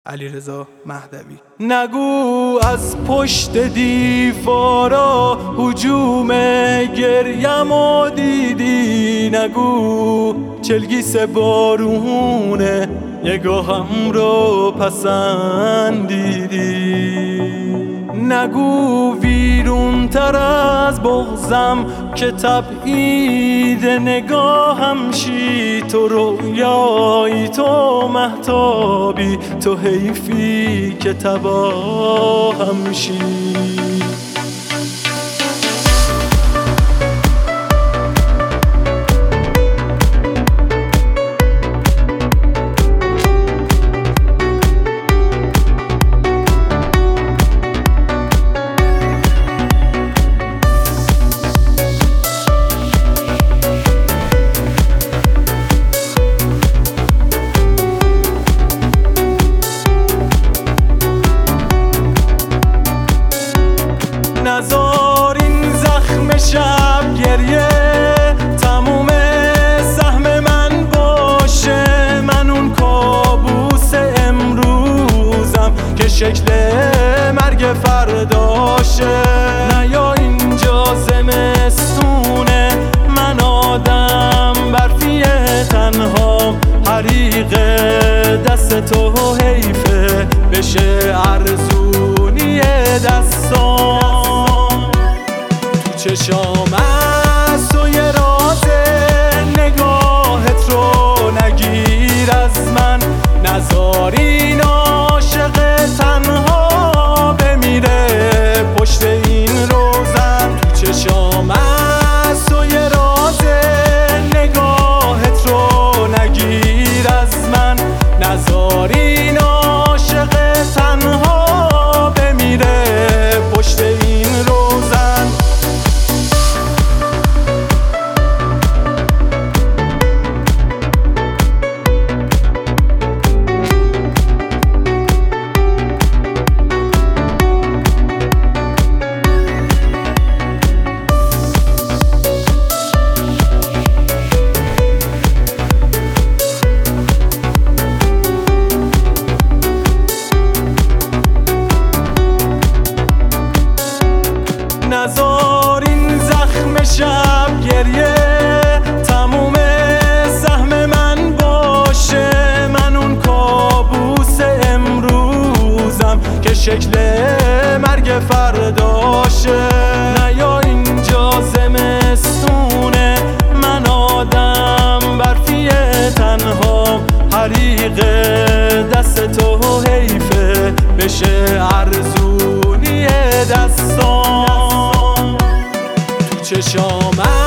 علیرضا مهدوی. نگو از پشت دیوارا هجوم گریه‌مو دیدی، نگو چلگیس بارونه نگاهم رو پسندیدی، نگو ویرون تر از بغضم که تبعید نگاهم شی، تو رویایی تو مهتابی، تو حیفی که تباهم شی. نزار این زخم شب گریه تموم سهم من باشه، من اون کابوس امروزم که شکل مرگ فرداشه. نیا اینجا زمستونه، من آدم برفیه تنها، حریق دست تو حیفه بشه ارزونی دستام. چشام از تو یه راز نگاهت رو نگیر از من، نذار این عاشق تنها بمیره پشت این روزن. چشام از تو یه راز نگاهت رو نگیر از من، نذار این عاشق تنها بمیره پشت این روزن. نزار این زخم شب گریه تموم سهم من باشه، من اون کابوس امروزم که شکل مرگ فرداشه. نیا اینجا زمستونه، من آدم برفیه تنها، حریق دست تو حیفه بشه ارزونی دستام. چشام